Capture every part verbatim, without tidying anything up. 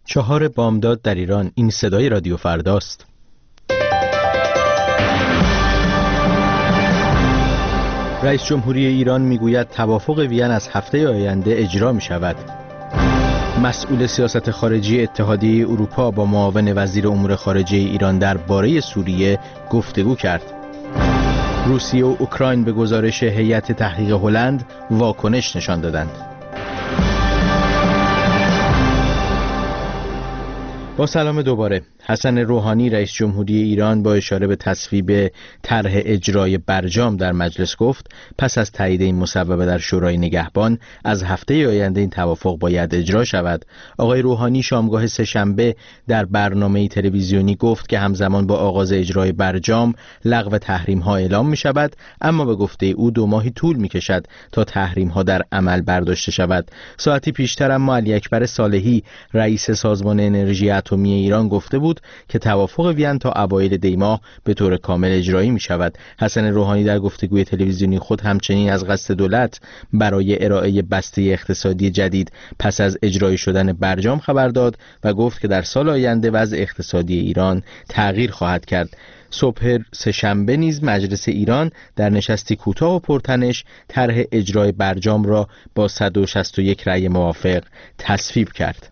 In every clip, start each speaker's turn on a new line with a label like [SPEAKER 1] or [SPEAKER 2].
[SPEAKER 1] چهار بامداد در ایران. این صدای رادیو فرداست. رئیس جمهوری ایران میگوید توافق وین از هفته آینده اجرا می شود. مسئول سیاست خارجی اتحادیه اروپا با معاون وزیر امور خارجه ایران درباره سوریه گفتگو کرد. روسیه و اوکراین به گزارش هیئت تحقیق هلند واکنش نشان دادند. با سلام دوباره. حسن روحانی رئیس جمهوری ایران با اشاره به تصویب طرح اجرای برجام در مجلس گفت پس از تایید این مصوبه در شورای نگهبان از هفته آینده این توافق باید اجرا شود. آقای روحانی شامگاه سه‌شنبه در برنامه تلویزیونی گفت که همزمان با آغاز اجرای برجام لغو تحریم ها اعلام می شود، اما به گفته او دو ماهی طول می کشد تا تحریم ها در عمل برداشته شود. ساعتی پیشتر اما علی اکبر صالحی رئیس سازمان انرژی اتمی ایران گفته بود که توافق وین تا اوایل دی ماه به طور کامل اجرایی می شود. حسن روحانی در گفتگوی تلویزیونی خود همچنین از قصد دولت برای ارائه بسته اقتصادی جدید پس از اجرایی شدن برجام خبر داد و گفت که در سال آینده وضع اقتصادی ایران تغییر خواهد کرد. صبح سه‌شنبه نیز مجلس ایران در نشستی کوتاه و پرتنش طرح اجرای برجام را با صد و شصت و یک رأی موافق تصویب کرد.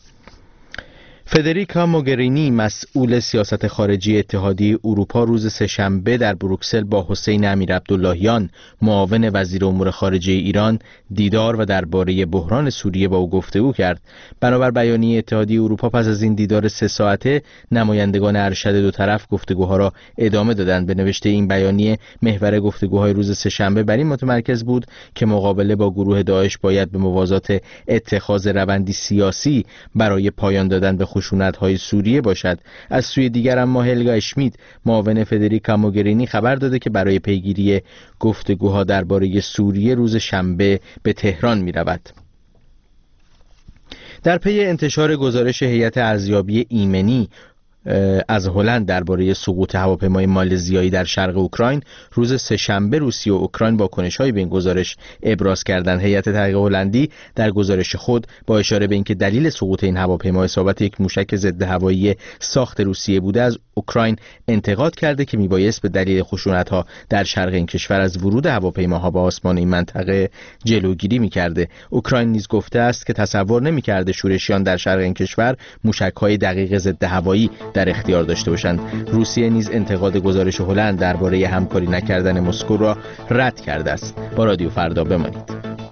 [SPEAKER 1] فدریکا موگرینی مسئول سیاست خارجی اتحادیه اروپا روز سه‌شنبه در بروکسل با حسین امیرعبداللهیان معاون وزیر امور خارجه ایران دیدار و درباره بحران سوریه با او گفتگو کرد. بنابر بیانیه اتحادیه اروپا پس از این دیدار سه ساعته نمایندگان ارشد دو طرف گفتگوها را ادامه دادند. به نوشته این بیانیه محور گفتگوهای روز سه‌شنبه بر این متمرکز بود که مقابله با گروه داعش باید به موازات اتخاذ روندی سیاسی برای پایان دادن به خشونت‌های سوریه باشد. از سوی دیگر اما هلگا اشمیت معاون فدریکا موگرینی خبر داده که برای پیگیری گفتگوها درباره سوریه روز شنبه به تهران می‌رود. در پی انتشار گزارش هیئت ارزیابی ایمنی از هلند درباره سقوط هواپیمای مالزیایی در شرق اوکراین روز سه‌شنبه روسیه و اوکراین واکنش‌هایی به این گزارش ابراز کردند. هیئت تحقیق هلندی در گزارش خود با اشاره به اینکه دلیل سقوط این هواپیما اصابت یک موشک ضد هوایی ساخت روسیه بوده از اوکراین انتقاد کرده که میبایست به دلیل خشونت‌ها در شرق این کشور از ورود هواپیماها به آسمان این منطقه جلوگیری می‌کرده. اوکراین نیز گفته است که تصور نمی‌کرده شورشیان در شرق این کشور موشک‌های دقیق ضد هوایی در اختیار داشته باشند. روسیه نیز انتقاد گزارش هلند درباره همکاری نکردن مسکو را رد کرده است. با رادیو فردا بمانید.